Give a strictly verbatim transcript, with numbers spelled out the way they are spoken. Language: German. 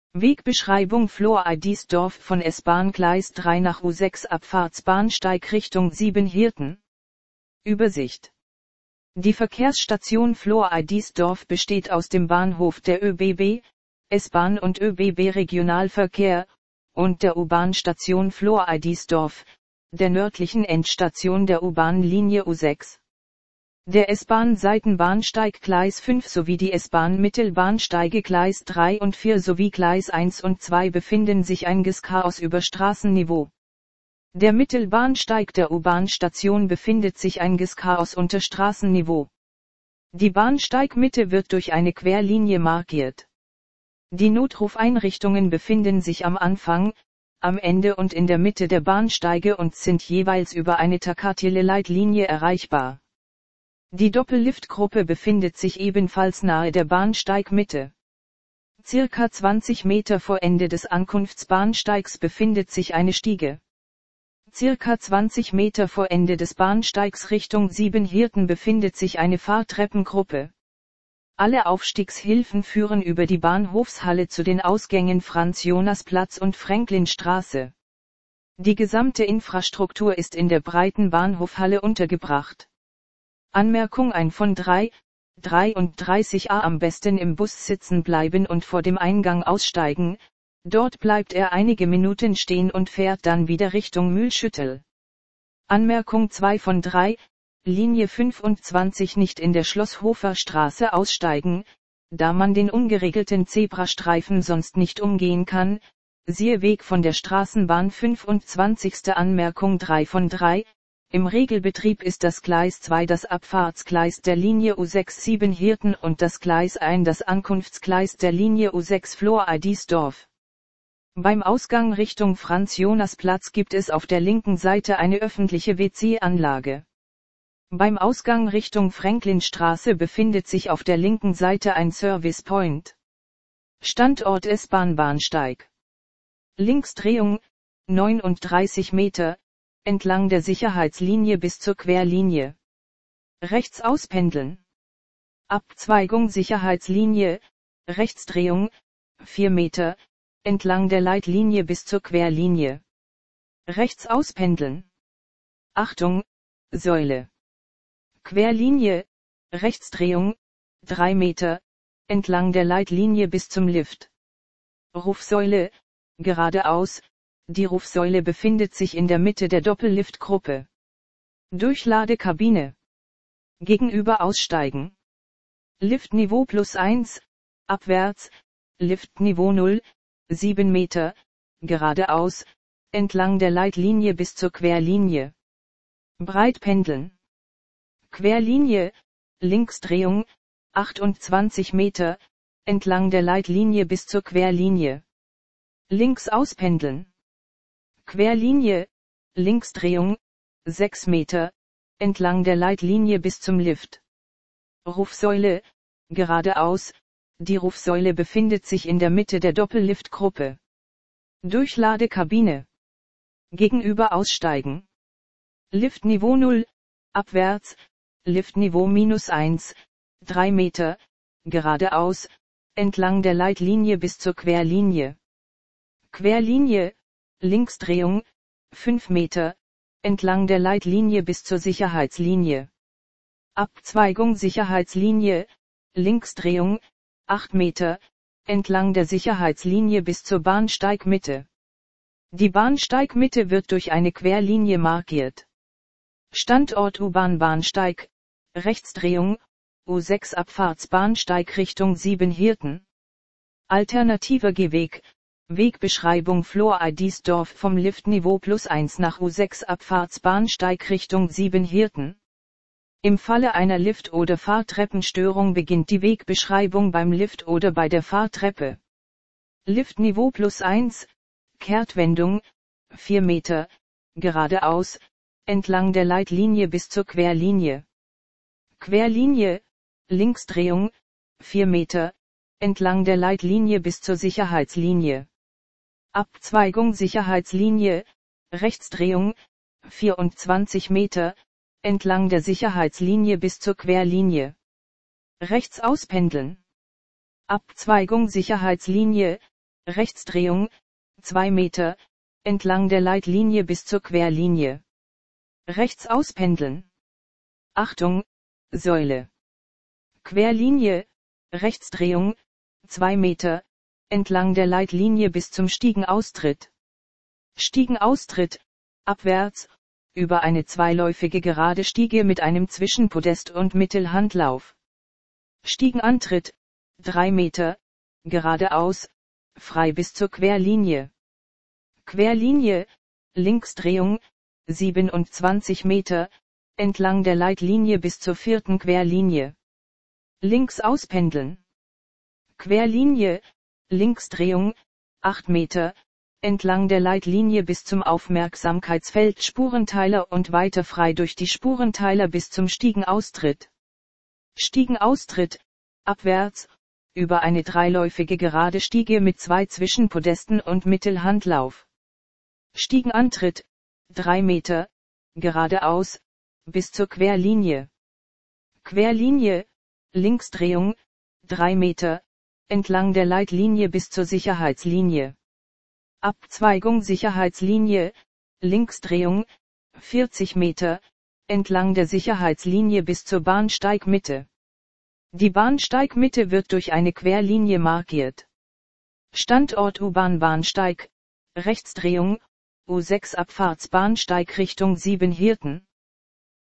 Wegbeschreibung Flor-Eidisdorf von S-Bahn Gleis drei nach U sechs Abfahrtsbahnsteig Richtung Siebenhirten. Übersicht. Die Verkehrsstation Flor-Eidisdorf besteht aus dem Bahnhof der ÖBB, S-Bahn und ÖBB Regionalverkehr, und der U-Bahn-Station Flor-Eidisdorf, der nördlichen Endstation der U-Bahn-Linie U sechs. Der S-Bahn-Seitenbahnsteig Gleis fünf sowie die S-Bahn-Mittelbahnsteige Gleis drei und vier sowie Gleis eins und zwei befinden sich einges Chaos über Straßenniveau. Der Mittelbahnsteig der U-Bahn-Station befindet sich einges Chaos unter Straßenniveau. Die Bahnsteigmitte wird durch eine Querlinie markiert. Die Notrufeinrichtungen befinden sich am Anfang, am Ende und in der Mitte der Bahnsteige und sind jeweils über eine Takatile-Leitlinie erreichbar. Die Doppelliftgruppe befindet sich ebenfalls nahe der Bahnsteigmitte. Circa zwanzig Meter vor Ende des Ankunftsbahnsteigs befindet sich eine Stiege. Circa zwanzig Meter vor Ende des Bahnsteigs Richtung Siebenhirten befindet sich eine Fahrtreppengruppe. Alle Aufstiegshilfen führen über die Bahnhofshalle zu den Ausgängen Franz-Jonas-Platz und Franklinstraße. Die gesamte Infrastruktur ist in der breiten Bahnhofhalle untergebracht. Anmerkung: ein von drei, dreiunddreißig a am besten im Bus sitzen bleiben und vor dem Eingang aussteigen, dort bleibt er einige Minuten stehen und fährt dann wieder Richtung Mühlschüttel. Anmerkung: zwei von drei, Linie fünfundzwanzig nicht in der Schlosshofer Straße aussteigen, da man den ungeregelten Zebrastreifen sonst nicht umgehen kann, siehe Weg von der Straßenbahn fünfundzwanzig. Anmerkung: drei von drei, im Regelbetrieb ist das Gleis zwei das Abfahrtsgleis der Linie U sechs Siebenhirten und das Gleis eins das Ankunftsgleis der Linie U sechs Flor-Eidisdorf. Beim Ausgang Richtung Franz-Jonas-Platz gibt es auf der linken Seite eine öffentliche W C-Anlage. Beim Ausgang Richtung Franklinstraße befindet sich auf der linken Seite ein Service Point. Standort S-Bahn-Bahnsteig. Linksdrehung, neununddreißig Meter, entlang der Sicherheitslinie bis zur Querlinie. Rechts auspendeln. Abzweigung Sicherheitslinie, Rechtsdrehung, vier Meter, entlang der Leitlinie bis zur Querlinie. Rechts auspendeln. Achtung, Säule. Querlinie, Rechtsdrehung, drei Meter, entlang der Leitlinie bis zum Lift. Rufsäule, geradeaus, die Rufsäule befindet sich in der Mitte der Doppelliftgruppe. Durchladekabine. Gegenüber aussteigen. Liftniveau plus eins, abwärts, Liftniveau null, sieben Meter, geradeaus, entlang der Leitlinie bis zur Querlinie. Breitpendeln. Querlinie, Linksdrehung, achtundzwanzig Meter, entlang der Leitlinie bis zur Querlinie. Links auspendeln. Querlinie, Linksdrehung, sechs Meter, entlang der Leitlinie bis zum Lift. Rufsäule, geradeaus, die Rufsäule befindet sich in der Mitte der Doppelliftgruppe. Durchladekabine. Gegenüber aussteigen. Liftniveau null, abwärts, Liftniveau minus eins, drei Meter, geradeaus, entlang der Leitlinie bis zur Querlinie. Querlinie, Linksdrehung, fünf Meter, entlang der Leitlinie bis zur Sicherheitslinie. Abzweigung Sicherheitslinie, Linksdrehung, acht Meter, entlang der Sicherheitslinie bis zur Bahnsteigmitte. Die Bahnsteigmitte wird durch eine Querlinie markiert. Standort U-Bahn-Bahnsteig, Rechtsdrehung, U sechs Abfahrtsbahnsteig Richtung Siebenhirten. Alternativer Gehweg, Wegbeschreibung Flor-Eidisdorf vom Liftniveau plus eins nach U sechs Abfahrtsbahnsteig Richtung Siebenhirten. Im Falle einer Lift- oder Fahrtreppenstörung beginnt die Wegbeschreibung beim Lift oder bei der Fahrtreppe. Liftniveau plus eins, Kehrtwendung, vier Meter, geradeaus, entlang der Leitlinie bis zur Querlinie. Querlinie, Linksdrehung, vier Meter, entlang der Leitlinie bis zur Sicherheitslinie. Abzweigung Sicherheitslinie, Rechtsdrehung, vierundzwanzig Meter, entlang der Sicherheitslinie bis zur Querlinie. Rechts auspendeln. Abzweigung Sicherheitslinie, Rechtsdrehung, zwei Meter, entlang der Leitlinie bis zur Querlinie. Rechts auspendeln. Achtung, Säule. Querlinie, Rechtsdrehung, zwei Meter, entlang der Leitlinie bis zum Stiegenaustritt. Stiegenaustritt, abwärts, über eine zweiläufige gerade Stiege mit einem Zwischenpodest und Mittelhandlauf. Stiegenantritt, drei Meter, geradeaus, frei bis zur Querlinie. Querlinie, Linksdrehung, siebenundzwanzig Meter, entlang der Leitlinie bis zur vierten Querlinie. Links auspendeln. Querlinie, Linksdrehung, acht Meter, entlang der Leitlinie bis zum Aufmerksamkeitsfeld Spurenteiler und weiter frei durch die Spurenteiler bis zum Stiegenaustritt. Stiegenaustritt, abwärts, über eine dreiläufige gerade Stiege mit zwei Zwischenpodesten und Mittelhandlauf. Stiegenantritt, drei Meter, geradeaus, bis zur Querlinie. Querlinie, Linksdrehung, drei Meter, entlang der Leitlinie bis zur Sicherheitslinie. Abzweigung Sicherheitslinie, Linksdrehung, vierzig Meter, entlang der Sicherheitslinie bis zur Bahnsteigmitte. Die Bahnsteigmitte wird durch eine Querlinie markiert. Standort U-Bahn-Bahnsteig, Rechtsdrehung, U sechs Abfahrtsbahnsteig Richtung Siebenhirten.